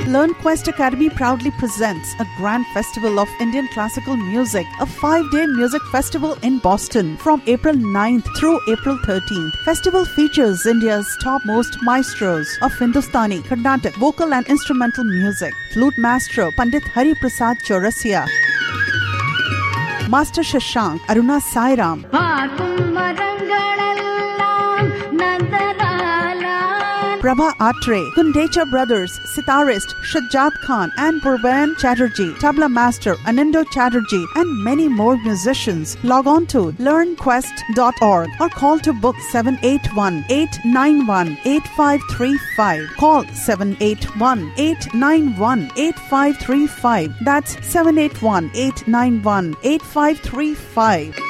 LearnQuest Academy proudly presents a grand festival of Indian classical music, a 5-day music festival in Boston from April 9th through April 13th. Festival features India's topmost maestros of Hindustani, Carnatic, vocal and instrumental music. Flute maestro Pandit Hari Prasad Chaurasia, Master Shashank, Aruna Sairam, Prabha Atre, Kundecha Brothers, sitarist Shajjat Khan and Purban Chatterjee, tabla master Anindo Chatterjee, and many more musicians. Log on to learnquest.org or call to book 781-891-8535. Call 781-891-8535. That's 781-891-8535.